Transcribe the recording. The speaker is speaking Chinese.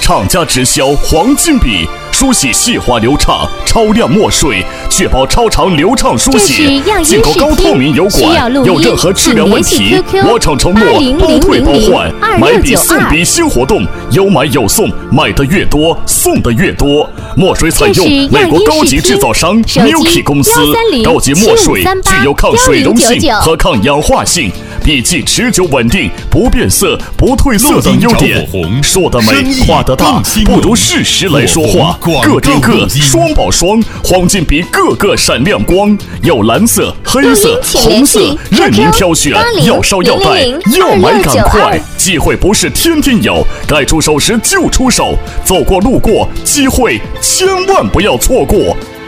厂家直销黄金笔，梳洗细滑流畅，超亮墨水，确保超长流畅书写。进口高透明油管，有任何质量问题，我厂承诺包退包换，买笔送笔新活动，有买有送，买的越多送的越多。墨水采用美国高级制造商 Milky 公司高级墨水，具有抗水溶性和抗氧化性。笔记持久稳定，不变色、不褪色等优点。说得美，画得大，不如事实来说话。各顶各，双保双，黄金笔个个闪亮光。有蓝色、黑色、红色，任您挑选。要烧要带，要买赶快。机会不是天天有，该出手时就出手。走过路过，机会千万不要错过。